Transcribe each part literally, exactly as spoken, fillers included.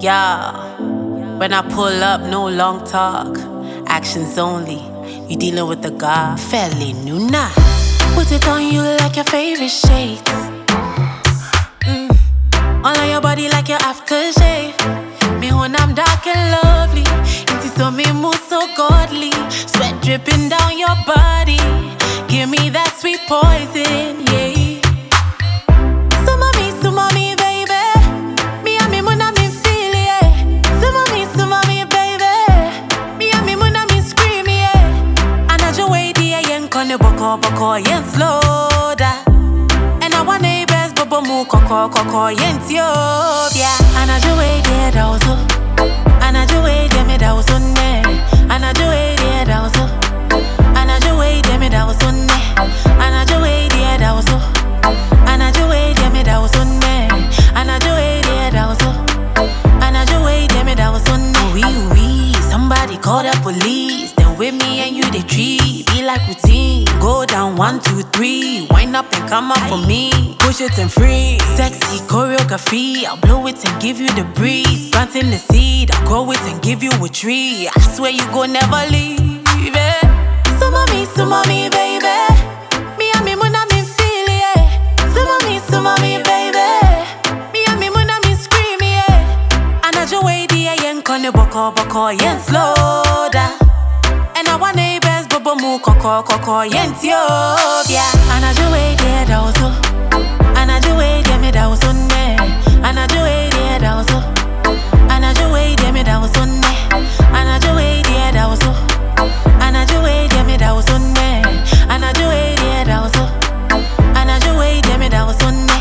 Yeah, when I pull up, no long talk, actions only. You dealing with the god, fairly new nah. Put it on you like your favorite shades. Mm. All on your body like your aftershave. Me when I'm dark and lovely, it is so me mood so godly. Sweat dripping down your body, give me that sweet poison, yeah. Boko boko yen slow da. And I want neighbors bobo mu koko koko yen tiobia. And I do it there da oso. And I do it there me da oso ne. And I do it there da oso. And I do it there me da oso ne. And I do it there da oso. And I do it there me da oso ne. And I do it there da oso. And I do it there me da oso ne. Oui oui, somebody call the police. Then with me and you they treat be like routine. Go down one, two, three. Wind up and come up for me. Push it and freeze. Sexy choreography. I'll blow it and give you the breeze. Planting the seed. I'll grow it and give you a tree. I swear you go never leave it. Some of me, some of me, baby. Me and me when I'm in feel it. Some of me, some of me, baby. Me and me when I'm in scream it. And I just wait the yen kone boko boko yen slow da. And I want neighbors bobo mu koko koko yen tiobia. And I do it there da oso. And I do it there me da oso ne. And I do it there da oso. And I do it there me da oso ne. And I do it there da oso. And I do it there me da oso ne. And I do it there da oso. And I do it there me da oso ne.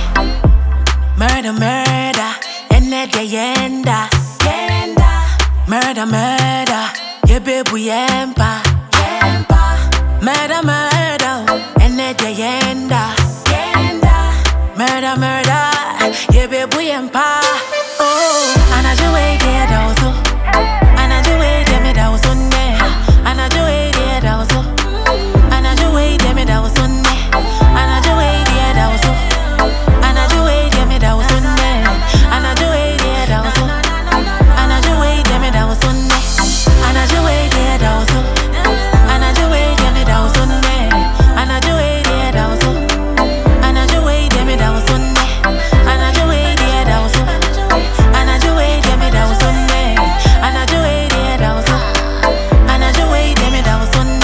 Murder murder enne de yenda yenda. Murder murder ye baby yempa yempa. Murder murder enne de yenda yenda. Murder murder ye baby yempa. Oh, and I do it there da oso. And I do it there me da oso ne. And I do it there da oso. And I do it there me da oso ne. And I do it there da oso. And I do it there me da oso ne. And I do it there da oso. And I do it there me da oso ne. And I do it there da oso. And I do it there me da oso ne. And I do it there da oso. And I do it there me da oso ne. And I do it there da oso. And I do it there me da oso ne. And I do it there da oso. And I do it there me da oso ne.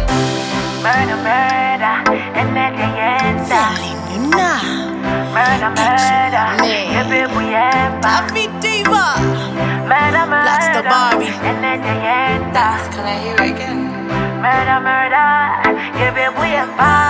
Murder murder and that the yenta. Murder murder yeah baby yeah. Happy diva. Murder murder Black's the Barbie and that the yenta. Can I hear it again? Murder murder yeah baby yeah.